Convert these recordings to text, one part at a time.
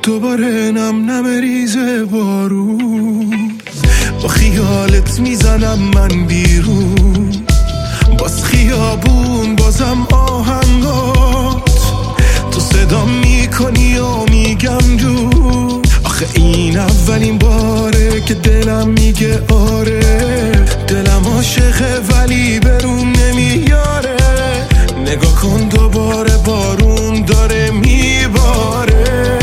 دوباره نم ریزه بارون، با خیالت میزنم من بیرون، باز خیابون بازم آهنگات، تو صدا میکنی و میگم جو. آخه این اولین باره که دلم میگه آره، دلم عاشقه ولی برون نمیاره. نگاه کن دوباره بارون داره میباره،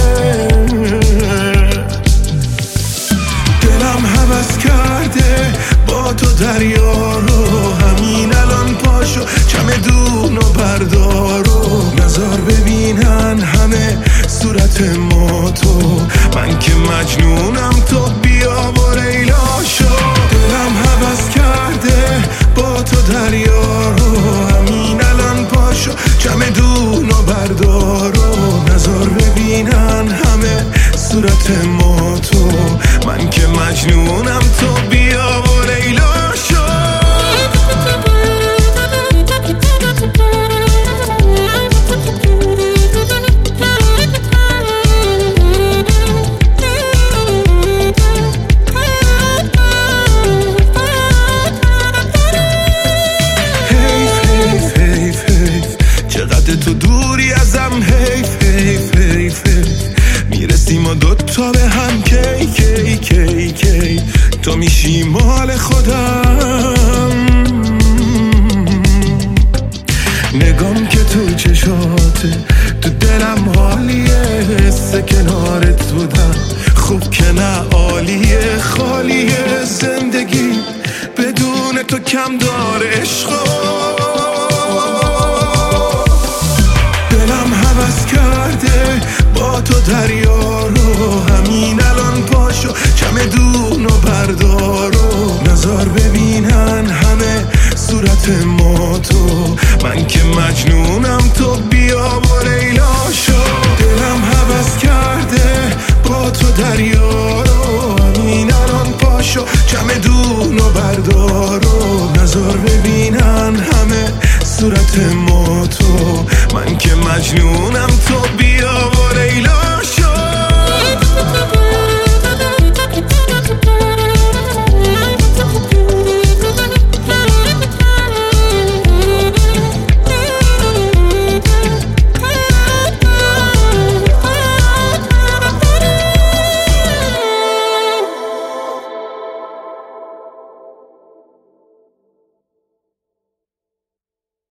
دلم هوس کرده با تو دریا رو، همین الان پاشو چمدون و بردارو، نظر ببینن همه صورت ما تو، من که مجنونم تو بیا و لیلا شو. دلم هوس کرده با تو دریا رو، همین الان پاشو چمدون و بردارو، نظر ببینن همه صورت ما تو، من که مجنونم تو بیا و لیلا شو. چقدر تو دوری ازم، حیف حیف حیف حیف، میرسیم و دوتا به هم کی کی کی کی، تو میشی مال خودم. نگام که تو چشاته، تو دلم حالیه، حس کنارت بودم خوب که نه عالیه، خالیه زندگی بدون تو کم داره عشقا. دلم هوس کرده با تو دریا رو، همین الان پاشو چمدون و بردارو، نظر ببینن همه صورت ما تو، من که مجنونم تو بیا و لیلا شو. دلم هوس کرده با تو دریا رو، همین الان پاشو چمدون و بردارو، نظر ببینن همه صورت ما تو، من که مجنونم تو